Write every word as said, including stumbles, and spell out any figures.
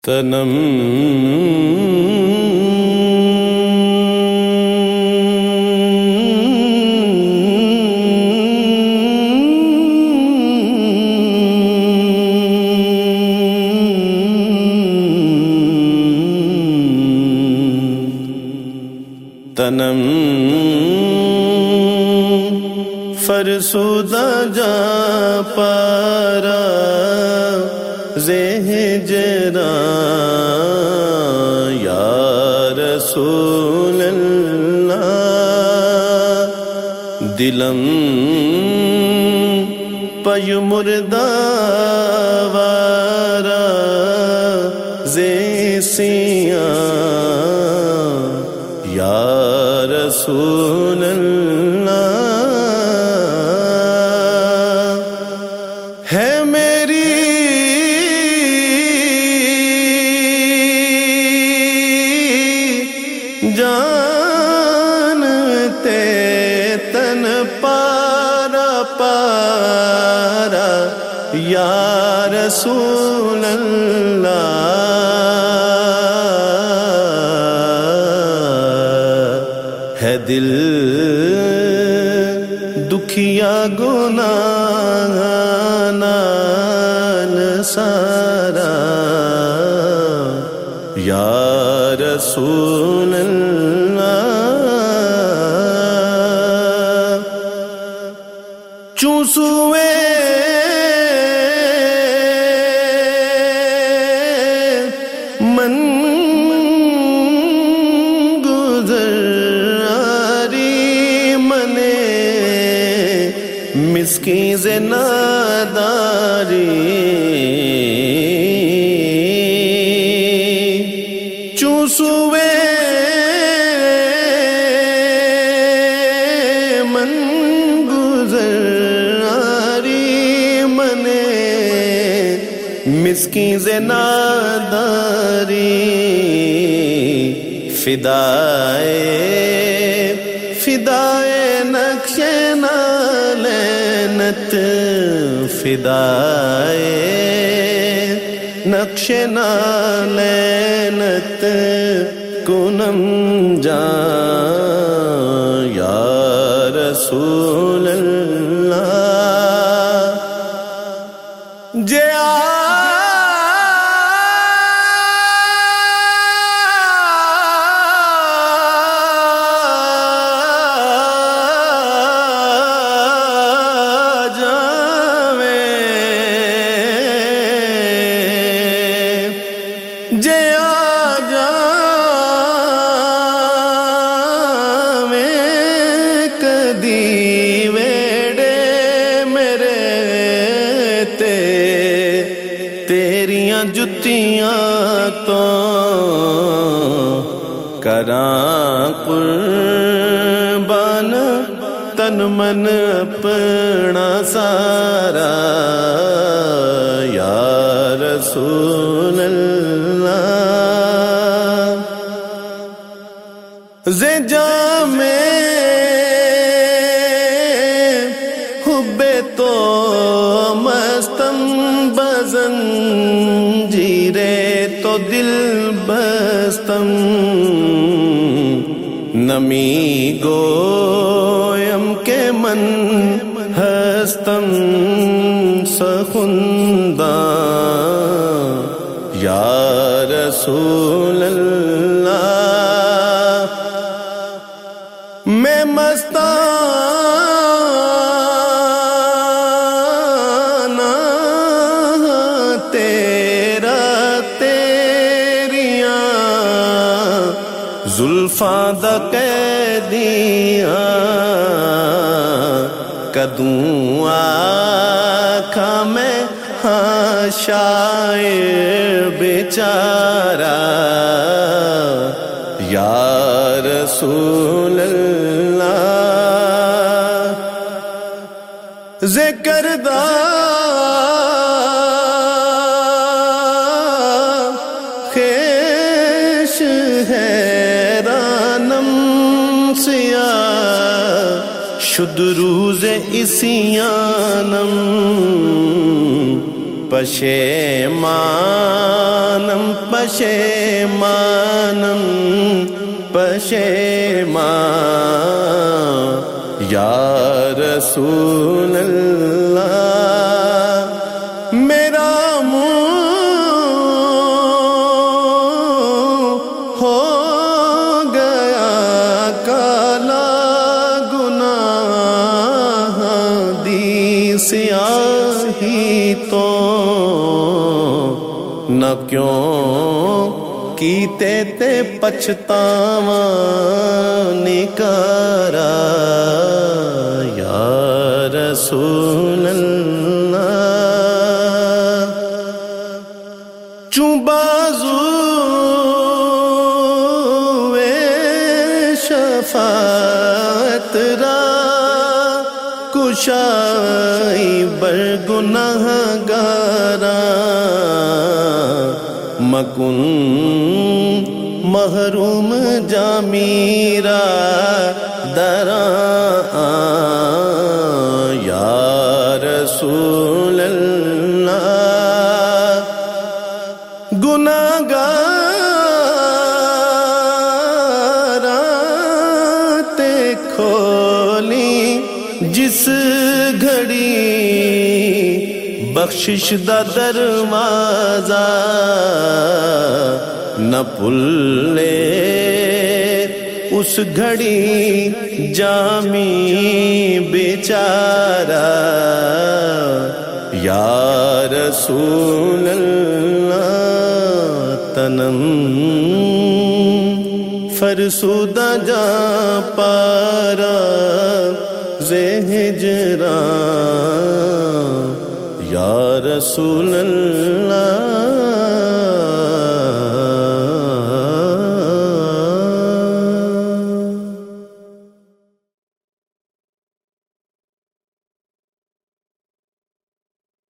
تنم تنم فرسودہ جا پارا زہ جرا یا رسول اللہ دلم پی مردہ وارا زہ سیاں یا رسول اللہ ہے میری جان تے تن پارا پارا یا رسول اللہ ہے دل دکھیا گناہ نال سارا یا رسول اللہ چوسوے من مسکین سے ناداری چوسوے من گزاری منے مسکین سے ناداری فدائے فدائے نقش نالینت فدائے نقش نالینت کنم جان یا رسول اللہ جے جے آ جاویں کدی ویڑے میرے تے تیریاں جتیاں تو کراں قربان تن من اپنا سارا یا رسول اللہ زے جامے حب تو مستم بزن جیرے تو دل بستم نمی گویم کے من ہستم سخندان یا رسول اللہ میں مستانہ تیرا تیریاں زلفاں دا قیدیاں کدوں آکھا میں ہاں شاعر بیچارہ یا رسول اللہ ذکر دا خیش حیرانم سیاہ شد روز اسیانم پشیمانم پشیمانم پشیمان یا رسول اللہ میرا منہ ہو گیا کالا گناہ دی سیاہی تو نہ کیوں کیتے تے پچھتاواں نکارا یا رسول اللہ چوں بازو شفاعت را کشائی بر گناہ گارا مکن محروم جامیرا دران یا رسول اللہ گناہگار تے کھولی جس گھڑی بخشش دا دروازہ نہ بھولے اس گھڑی جامی بیچارہ یا رسول اللہ تنم فرسودہ جا پارا زہجران یا رسول اللہ